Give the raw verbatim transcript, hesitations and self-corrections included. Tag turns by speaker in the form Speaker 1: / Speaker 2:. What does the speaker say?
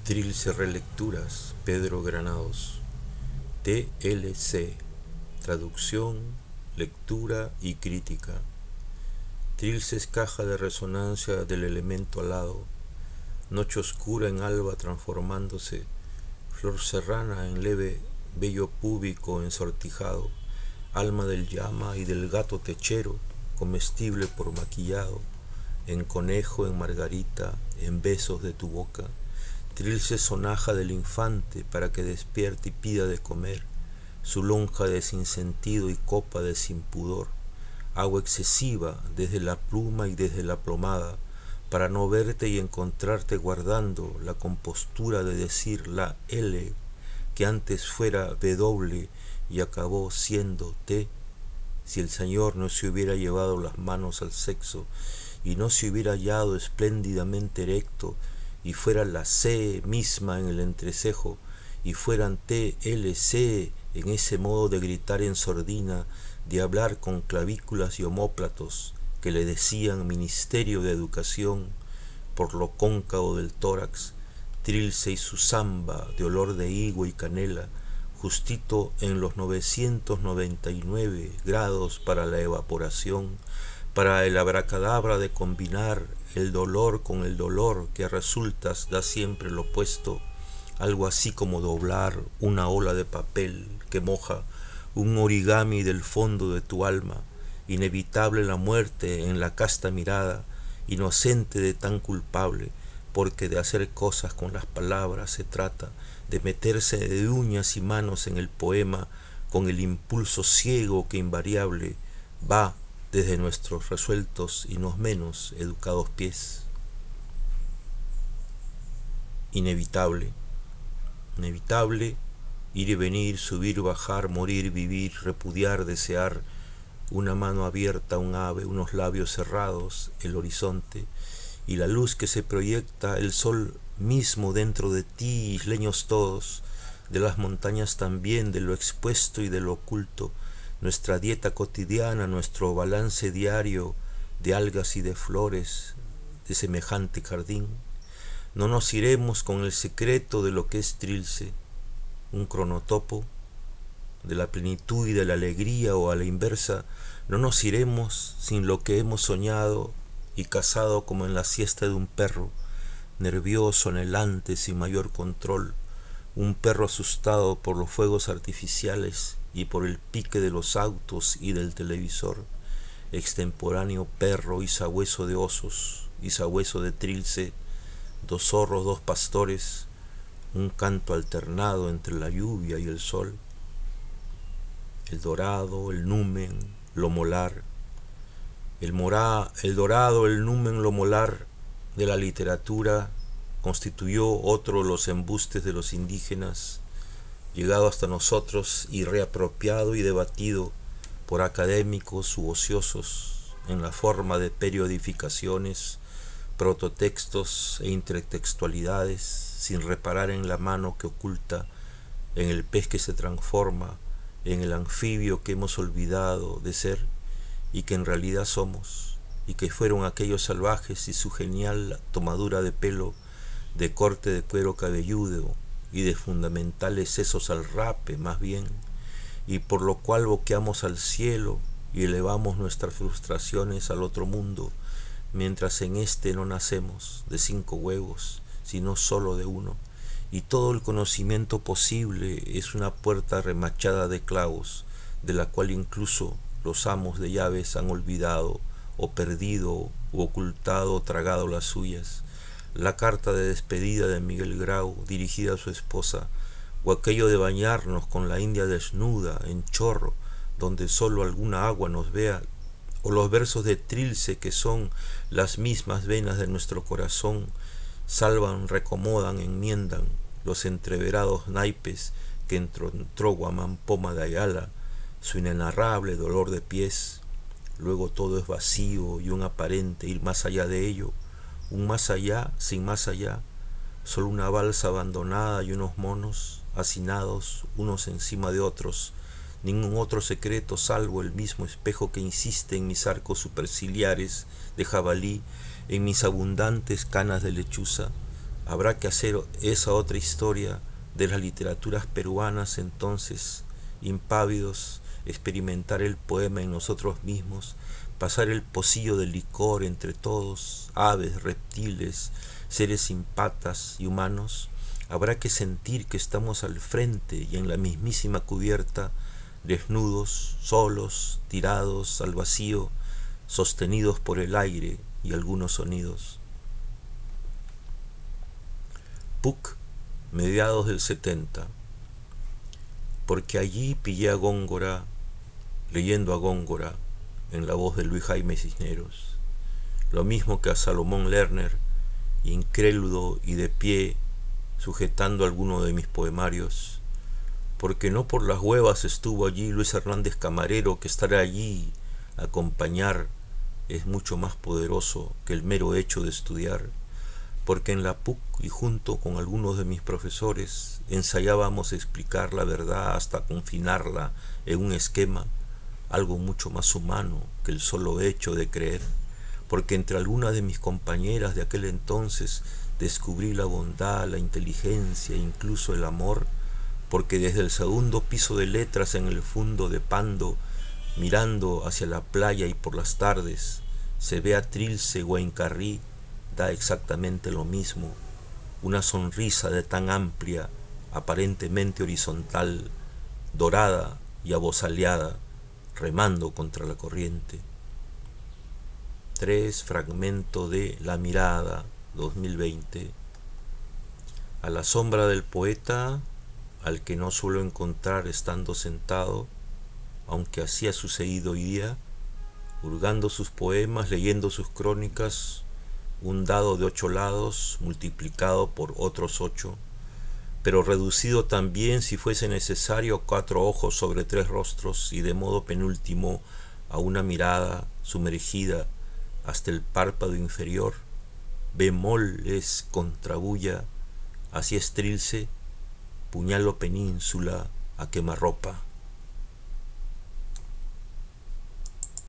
Speaker 1: Trilce Relecturas, Pedro Granados. T L C, Traducción, Lectura y Crítica. Trilce es caja de resonancia del elemento alado, noche oscura en alba transformándose, flor serrana en leve vello púbico ensortijado, alma del llama y del gato techero, comestible por maquillado, en conejo, en margarita, en besos de tu boca. Trilce sonaja del infante para que despierte y pida de comer, su lonja de sinsentido y copa de sin pudor, agua excesiva desde la pluma y desde la plomada, para no verte y encontrarte guardando la compostura de decir la L, que antes fuera W y acabó siendo T, si el Señor no se hubiera llevado las manos al sexo y no se hubiera hallado espléndidamente erecto, y fuera la C misma en el entrecejo, y fueran T L C en ese modo de gritar en sordina, de hablar con clavículas y omóplatos, que le decían Ministerio de Educación, por lo cóncavo del tórax, Trilce y su zamba de olor de higo y canela, justito en los novecientos noventa y nueve grados para la evaporación, para el abracadabra de combinar el dolor con el dolor que a resultas da siempre lo opuesto, algo así como doblar una ola de papel que moja un origami del fondo de tu alma, inevitable la muerte en la casta mirada, inocente de tan culpable, porque de hacer cosas con las palabras se trata, de meterse de uñas y manos en el poema con el impulso ciego que invariable va desde nuestros resueltos y no menos educados pies. Inevitable, inevitable, ir y venir, subir, bajar, morir, vivir, repudiar, desear, una mano abierta, un ave, unos labios cerrados, el horizonte, y la luz que se proyecta, el sol mismo dentro de ti, isleños todos, de las montañas también, de lo expuesto y de lo oculto, nuestra dieta cotidiana, nuestro balance diario de algas y de flores de semejante jardín. No nos iremos con el secreto de lo que es Trilce, un cronotopo de la plenitud y de la alegría, o a la inversa, no nos iremos sin lo que hemos soñado y cazado como en la siesta de un perro, nervioso, anhelante, sin mayor control, un perro asustado por los fuegos artificiales y por el pique de los autos y del televisor, extemporáneo perro y sabueso de osos y sabueso de Trilce, dos zorros, dos pastores, un canto alternado entre la lluvia y el sol, el dorado, el numen, lo molar, el, morá, el dorado, el numen, lo molar de la literatura constituyó otro de los embustes de los indígenas, llegado hasta nosotros y reapropiado y debatido por académicos u ociosos en la forma de periodificaciones, prototextos e intertextualidades, sin reparar en la mano que oculta, en el pez que se transforma, en el anfibio que hemos olvidado de ser y que en realidad somos, y que fueron aquellos salvajes y su genial tomadura de pelo, de corte de cuero cabelludo y de fundamentales sesos al rape más bien, y por lo cual boqueamos al cielo y elevamos nuestras frustraciones al otro mundo, mientras en este no nacemos de cinco huevos, sino solo de uno, y todo el conocimiento posible es una puerta remachada de clavos, de la cual incluso los amos de llaves han olvidado o perdido o ocultado o tragado las suyas. La carta de despedida de Miguel Grau dirigida a su esposa, o aquello de bañarnos con la India desnuda en chorro donde solo alguna agua nos vea, o los versos de Trilce que son las mismas venas de nuestro corazón, salvan, recomodan, enmiendan los entreverados naipes que entró Guamampoma de Ayala, su inenarrable dolor de pies. Luego todo es vacío y un aparente ir más allá de ello, un más allá sin más allá, solo una balsa abandonada y unos monos hacinados unos encima de otros, ningún otro secreto salvo el mismo espejo que insiste en mis arcos superciliares de jabalí, en mis abundantes canas de lechuza, Habrá que hacer esa otra historia de las literaturas peruanas entonces, impávidos, experimentar el poema en nosotros mismos, pasar el pocillo del licor entre todos, aves, reptiles, seres sin patas y humanos. Habrá que sentir que estamos al frente y en la mismísima cubierta, desnudos, solos, tirados al vacío, sostenidos por el aire y algunos sonidos. Puc, mediados del setenta. Porque allí pillé a Góngora, leyendo a Góngora, en la voz de Luis Jaime Cisneros, lo mismo que a Salomón Lerner, incrédulo y de pie, sujetando alguno de mis poemarios, porque no por las huevas estuvo allí Luis Hernández Camarero, que estar allí, acompañar, es mucho más poderoso que el mero hecho de estudiar, porque en la Puc y junto con algunos de mis profesores ensayábamos explicar la verdad hasta confinarla en un esquema, algo mucho más humano que el solo hecho de creer, porque entre algunas de mis compañeras de aquel entonces descubrí la bondad, la inteligencia, incluso el amor, porque desde el segundo piso de letras en el fondo de Pando, mirando hacia la playa y por las tardes, se ve a Trilce o a Incarrí, da exactamente lo mismo, una sonrisa de tan amplia, aparentemente horizontal, dorada y abozaleada, remando contra la corriente. tres Fragmento de La Mirada, dos mil veinte. A la sombra del poeta, al que no suelo encontrar estando sentado, aunque así ha sucedido hoy día, hurgando sus poemas, leyendo sus crónicas, un dado de ocho lados multiplicado por otros ocho, pero reducido también, si fuese necesario, a cuatro ojos sobre tres rostros y de modo penúltimo a una mirada sumergida hasta el párpado inferior, bemol es contrabulla, así es Trilce, puñal o península a quemarropa.